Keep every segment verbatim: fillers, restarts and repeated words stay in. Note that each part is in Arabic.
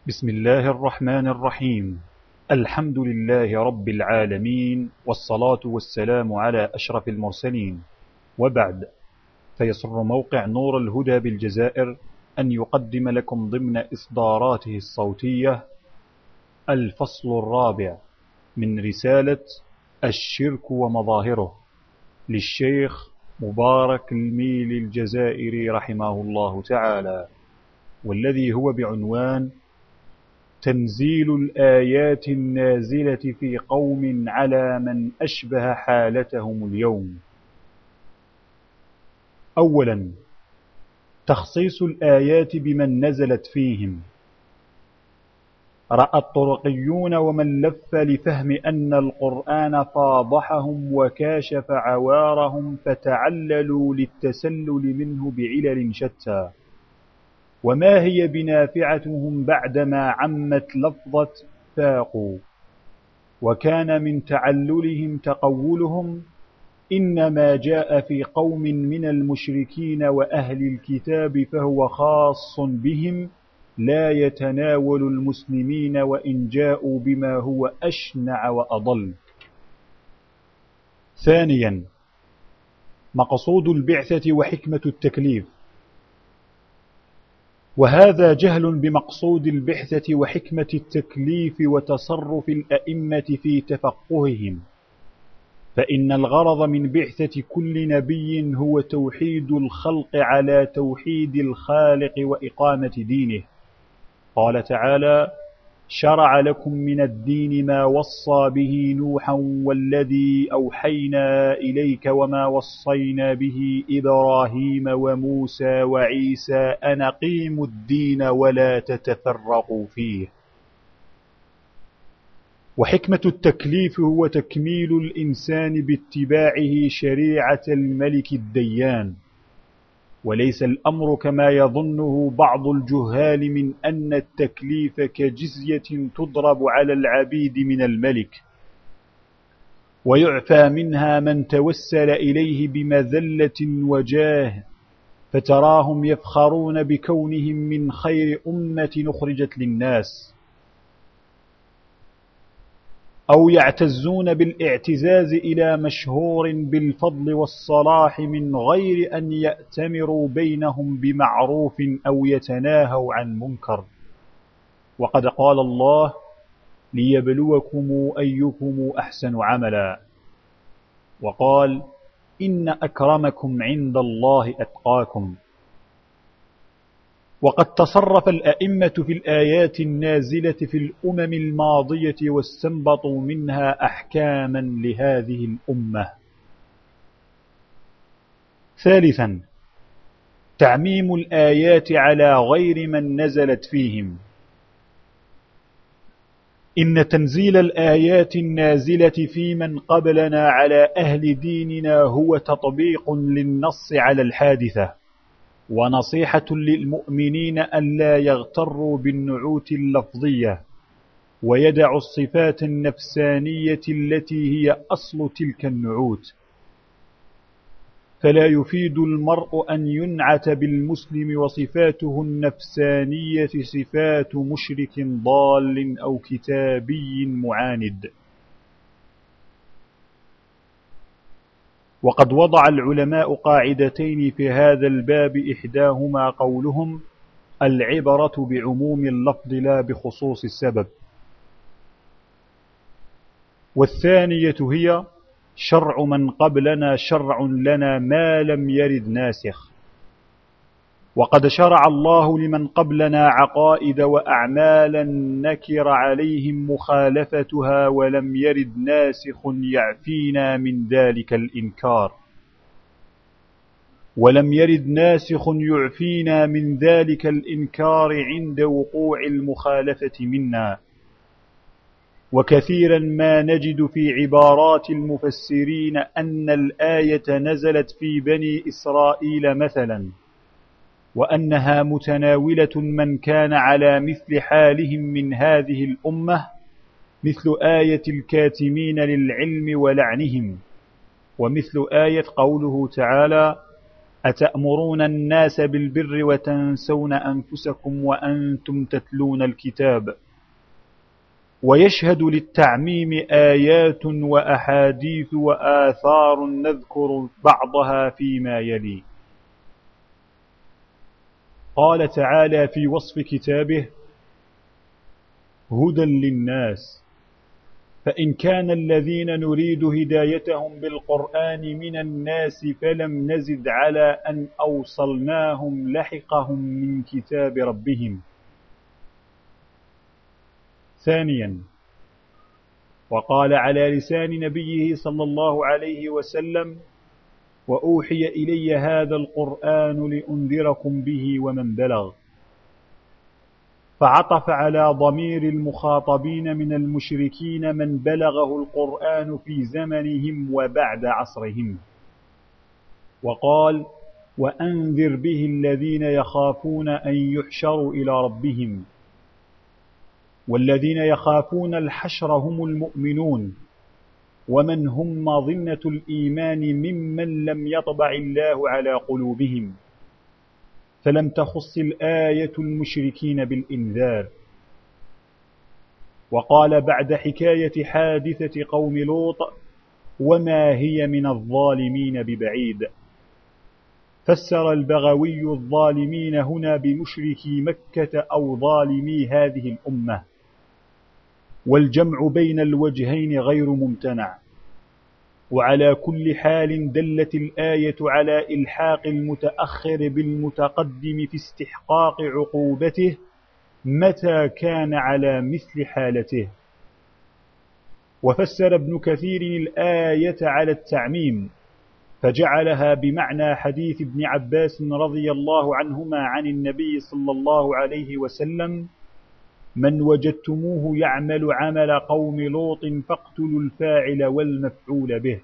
بسم الله الرحمن الرحيم. الحمد لله رب العالمين، والصلاة والسلام على أشرف المرسلين، وبعد. فيسر موقع نور الهدى بالجزائر أن يقدم لكم ضمن إصداراته الصوتية الفصل الرابع من رسالة الشرك ومظاهره للشيخ مبارك الميلي الجزائري رحمه الله تعالى، والذي هو بعنوان تنزيل الآيات النازلة في قوم على من أشبه حالتهم اليوم. أولا، تخصيص الآيات بمن نزلت فيهم. رأى الطرقيون ومن لف لفهم أن القرآن فاضحهم وكاشف عوارهم، فتعللوا للتسلل منه بعلل شتى، وما هي بنافعتهم بعدما عمت لفظة فاقوا. وكان من تعللهم تقولهم إنما جاء في قوم من المشركين وأهل الكتاب فهو خاص بهم لا يتناول المسلمين، وإن جاءوا بما هو أشنع وأضل. ثانيا، مقصود البعثة وحكمة التكليف. وهذا جهل بمقصود البعثة وحكمة التكليف وتصرف الأئمة في تفقههم، فإن الغرض من بعثة كل نبي هو توحيد الخلق على توحيد الخالق وإقامة دينه. قال تعالى: شرع لكم من الدين ما وصى به نوحا والذي أوحينا إليك وما وصينا به إبراهيم وموسى وعيسى أن أقيموا الدين ولا تتفرقوا فيه. وحكمة التكليف هو تكميل الإنسان باتباعه شريعة الملك الديان، وليس الأمر كما يظنه بعض الجهال من أن التكليف كجزية تضرب على العبيد من الملك، ويعفى منها من توسل إليه بمذلة وجاه، فتراهم يفخرون بكونهم من خير أمة أخرجت للناس، أو يعتزون بالاعتزاز إلى مشهور بالفضل والصلاح من غير أن يأتمروا بينهم بمعروف أو يتناهوا عن منكر. وقد قال الله: ليبلوكم أيكم أحسن عملا. وقال: إن أكرمكم عند الله أتقاكم. وقد تصرف الأئمة في الآيات النازلة في الأمم الماضية واستنبطوا منها أحكاما لهذه الأمة. ثالثا، تعميم الآيات على غير من نزلت فيهم. إن تنزيل الآيات النازلة في من قبلنا على أهل ديننا هو تطبيق للنص على الحادثة، ونصيحة للمؤمنين ألا يغتروا بالنعوت اللفظية، ويدعوا الصفات النفسانية التي هي أصل تلك النعوت. فلا يفيد المرء أن ينعت بالمسلم وصفاته النفسانية صفات مشرك ضال أو كتابي معاند. وقد وضع العلماء قاعدتين في هذا الباب، إحداهما قولهم: العبرة بعموم اللفظ لا بخصوص السبب، والثانية هي: شرع من قبلنا شرع لنا ما لم يرد ناسخ. وقد شرع الله لمن قبلنا عقائد وأعمالا نكر عليهم مخالفتها، ولم يرد ناسخ يعفينا من ذلك الإنكار ولم يرد ناسخ يعفينا من ذلك الإنكار عند وقوع المخالفة منا. وكثيرا ما نجد في عبارات المفسرين أن الآية نزلت في بني إسرائيل مثلا، وأنها متناولة من كان على مثل حالهم من هذه الأمة، مثل آية الكاتمين للعلم ولعنهم، ومثل آية قوله تعالى: أتأمرون الناس بالبر وتنسون أنفسكم وأنتم تتلون الكتاب. ويشهد للتعميم آيات وأحاديث وآثار نذكر بعضها فيما يلي. قال تعالى في وصف كتابه: هدى للناس. فإن كان الذين نريد هدايتهم بالقرآن من الناس فلم نزد على أن أوصلناهم لحقهم من كتاب ربهم. ثانيا، وقال على لسان نبيه صلى الله عليه وسلم: وأوحي إلي هذا القرآن لأنذركم به ومن بلغ. فعطف على ضمير المخاطبين من المشركين من بلغه القرآن في زمنهم وبعد عصرهم، وقال: وأنذر به الذين يخافون أن يحشروا إلى ربهم. والذين يخافون الحشر هم المؤمنون، ومن هم مظنة الإيمان ممن لم يطبع الله على قلوبهم، فلم تخص الآية المشركين بالإنذار. وقال بعد حكاية حادثة قوم لوط: وما هي من الظالمين ببعيد. فسر البغوي الظالمين هنا بمشركي مكة أو ظالمي هذه الأمة، والجمع بين الوجهين غير ممتنع. وعلى كل حال دلت الآية على إلحاق المتأخر بالمتقدم في استحقاق عقوبته متى كان على مثل حالته. وفسر ابن كثير الآية على التعميم، فجعلها بمعنى حديث ابن عباس رضي الله عنهما عن النبي صلى الله عليه وسلم: من وجدتموه يعمل عمل قوم لوط فاقتلوا الفاعل والمفعول به.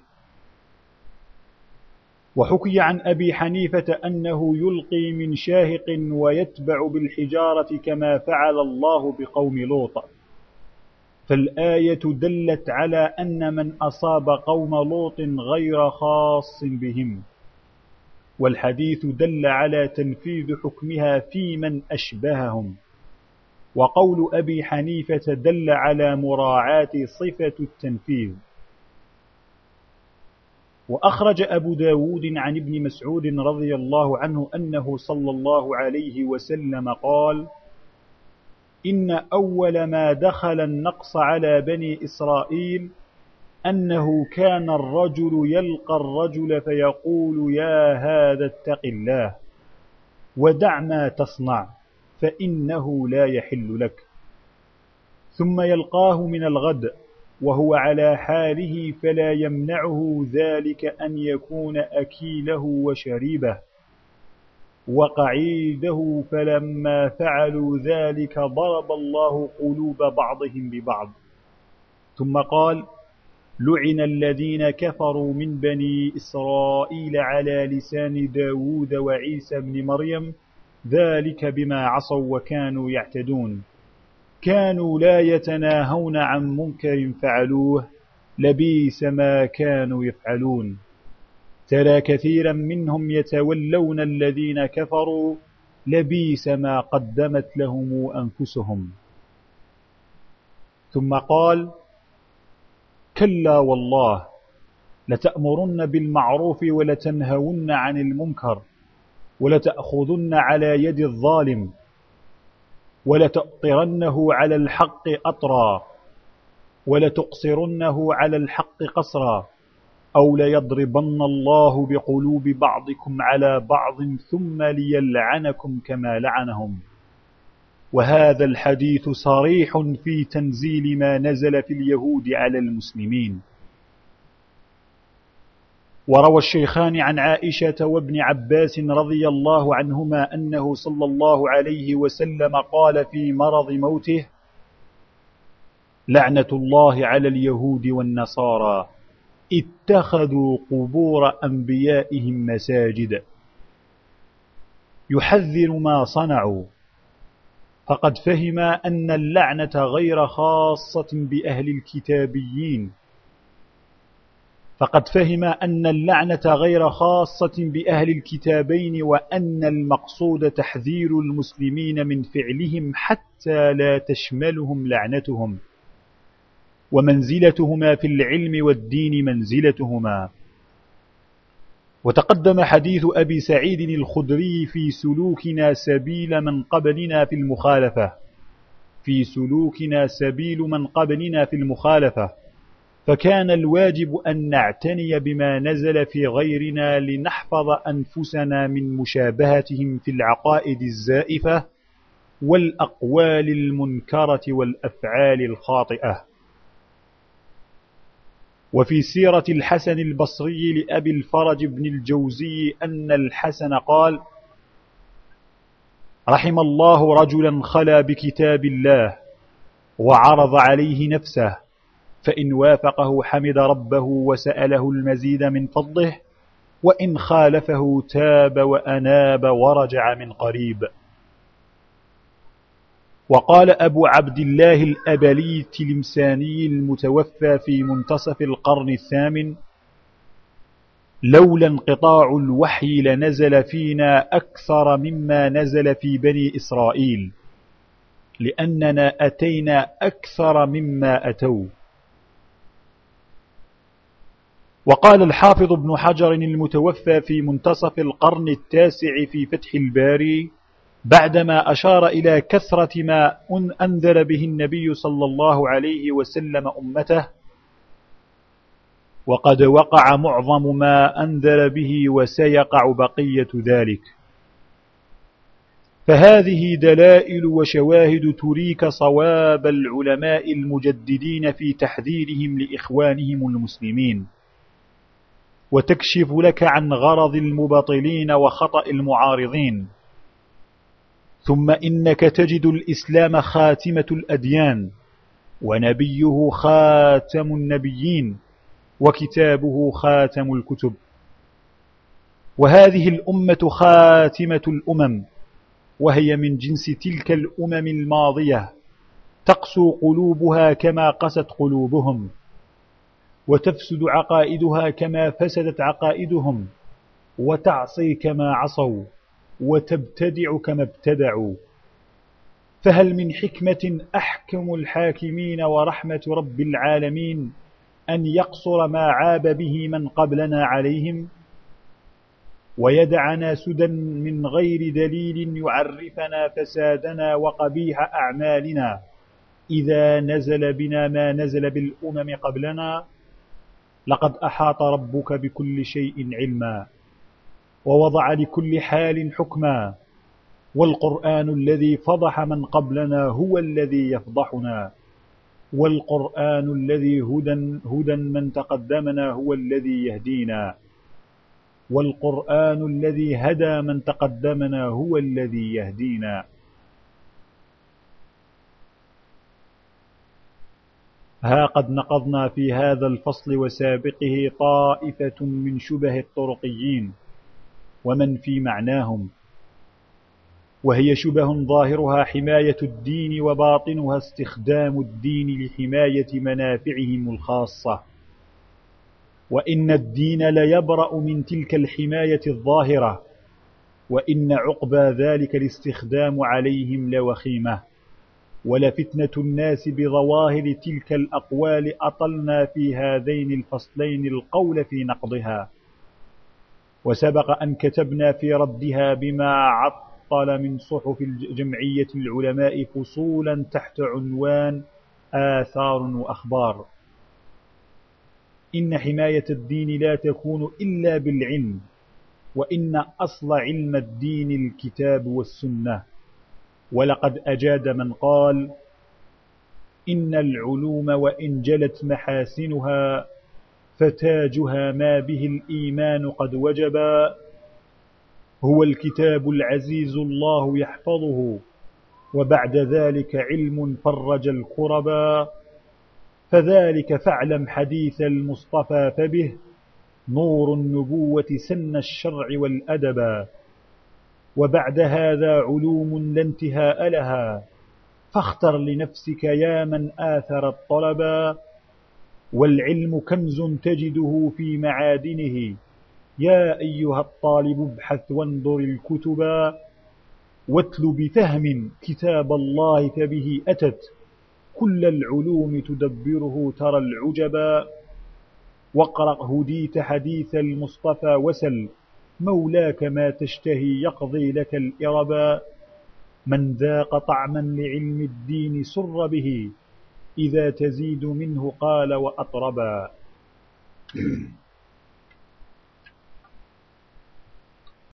وحكي عن أبي حنيفة أنه يلقي من شاهق ويتبع بالحجارة كما فعل الله بقوم لوط. فالآية دلت على أن من أصاب قوم لوط غير خاص بهم، والحديث دل على تنفيذ حكمها في من أشبههم. وقول أبي حنيفة دل على مراعاة صفة التنفيذ. وأخرج أبو داود عن ابن مسعود رضي الله عنه أنه صلى الله عليه وسلم قال: إن أول ما دخل النقص على بني إسرائيل أنه كان الرجل يلقى الرجل فيقول: يا هذا اتق الله ودع ما تصنع فإنه لا يحل لك، ثم يلقاه من الغد وهو على حاله فلا يمنعه ذلك أن يكون أكيله وشريبه وقعيده، فلما فعلوا ذلك ضرب الله قلوب بعضهم ببعض. ثم قال: لعن الذين كفروا من بني إسرائيل على لسان داود وعيسى بن مريم، ذلك بما عصوا وكانوا يعتدون، كانوا لا يتناهون عن منكر فعلوه، لبئس ما كانوا يفعلون. ترى كثيرا منهم يتولون الذين كفروا، لبئس ما قدمت لهم أنفسهم. ثم قال: كلا والله لتأمرن بالمعروف ولتنهون عن المنكر ولتأخذن على يد الظالم ولتؤطرنه على الحق أطرا ولتقصرنه على الحق قصرا، أو ليضربن الله بقلوب بعضكم على بعض ثم ليلعنكم كما لعنهم. وهذا الحديث صريح في تنزيل ما نزل في اليهود على المسلمين. وروى الشيخان عن عائشة وابن عباس رضي الله عنهما أنه صلى الله عليه وسلم قال في مرض موته: لعنة الله على اليهود والنصارى اتخذوا قبور أنبيائهم مساجد. يحذر ما صنعوا، فقد فهم أن اللعنة غير خاصة بأهل الكتابيين، فقد فهم أن اللعنة غير خاصة بأهل الكتابين، وأن المقصود تحذير المسلمين من فعلهم حتى لا تشملهم لعنتهم، ومنزلتهما في العلم والدين منزلتهما. وتقدم حديث أبي سعيد الخدري في سلوكنا سبيل من قبلنا في المخالفة في سلوكنا سبيل من قبلنا في المخالفة فكان الواجب أن نعتني بما نزل في غيرنا لنحفظ أنفسنا من مشابهتهم في العقائد الزائفة والأقوال المنكرة والأفعال الخاطئة. وفي سيرة الحسن البصري لأبي الفرج بن الجوزي أن الحسن قال: رحم الله رجلا خلا بكتاب الله وعرض عليه نفسه، فإن وافقه حمد ربه وسأله المزيد من فضله، وإن خالفه تاب وأناب ورجع من قريب. وقال أبو عبد الله الأبلي التلمساني المتوفى في منتصف القرن الثامن: لولا انقطاع الوحي لنزل فينا أكثر مما نزل في بني إسرائيل، لأننا أتينا أكثر مما أتوا. وقال الحافظ ابن حجر المتوفى في منتصف القرن التاسع في فتح الباري بعدما أشار إلى كثرة ما أنذر به النبي صلى الله عليه وسلم أمته: وقد وقع معظم ما أنذر به وسيقع بقية ذلك. فهذه دلائل وشواهد تريك صواب العلماء المجددين في تحذيرهم لإخوانهم المسلمين، وتكشف لك عن غرض المبطلين وخطأ المعارضين. ثم إنك تجد الإسلام خاتمة الأديان، ونبيه خاتم النبيين، وكتابه خاتم الكتب، وهذه الأمة خاتمة الأمم، وهي من جنس تلك الأمم الماضية، تقسو قلوبها كما قست قلوبهم، وتفسد عقائدها كما فسدت عقائدهم، وتعصي كما عصوا، وتبتدع كما ابتدعوا. فهل من حكمة أحكم الحاكمين ورحمة رب العالمين أن يقصر ما عاب به من قبلنا عليهم، ويدعنا سدى من غير دليل يعرفنا فسادنا وقبيح أعمالنا إذا نزل بنا ما نزل بالأمم قبلنا؟ لقد أحاط ربك بكل شيء علما، ووضع لكل حال حكما، والقرآن الذي فضح من قبلنا هو الذي يفضحنا، والقرآن الذي هدى, هدى من تقدمنا هو الذي يهدينا، والقرآن الذي هدى من تقدمنا هو الذي يهدينا. ها قد نقضنا في هذا الفصل وسابقه طائفة من شبه الطرقيين ومن في معناهم، وهي شبه ظاهرها حماية الدين وباطنها استخدام الدين لحماية منافعهم الخاصة، وإن الدين ليبرأ من تلك الحماية الظاهرة، وإن عقبى ذلك الاستخدام عليهم لوخيمة، ولفتنة الناس بظواهر تلك الأقوال أطلنا في هذين الفصلين القول في نقضها، وسبق أن كتبنا في ردها بما عطل من صحف جمعية العلماء فصولا تحت عنوان آثار وأخبار. إن حماية الدين لا تكون إلا بالعلم، وإن أصل علم الدين الكتاب والسنة. ولقد أجاد من قال: إن العلوم وإن جلت محاسنها فتاجها ما به الإيمان قد وجبا، هو الكتاب العزيز الله يحفظه، وبعد ذلك علم فرج الكربا، فذلك فاعلم حديث المصطفى فبه نور النبوة سن الشرع والأدبا، وبعد هذا علوم لا انتهاء لها، فاختر لنفسك يا من آثر الطلبا، والعلم كنز تجده في معادنه. يا أيها الطالب ابحث وانظر الكتبا، واتل بفهم كتاب الله فبه أتت، كل العلوم تدبره ترى العجبا. واقرأ هديت حديث المصطفى وسل، مولاك ما تشتهي يقضي لك الإربا. من ذاق طعما لعلم الدين سر به، إذا تزيد منه قال وأطربا.